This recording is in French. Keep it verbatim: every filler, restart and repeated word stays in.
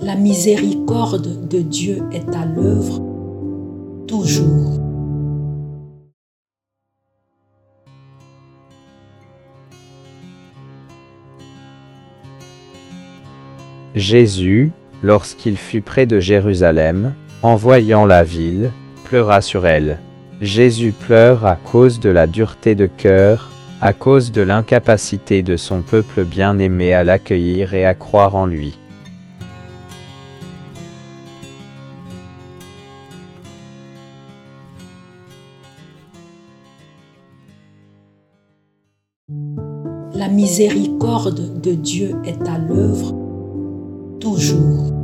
La miséricorde de Dieu est à l'œuvre toujours. Jésus, lorsqu'il fut près de Jérusalem, en voyant la ville, pleura sur elle. Jésus pleure à cause de la dureté de cœur, à cause de l'incapacité de son peuple bien-aimé à l'accueillir et à croire en lui. La miséricorde de Dieu est à l'œuvre toujours.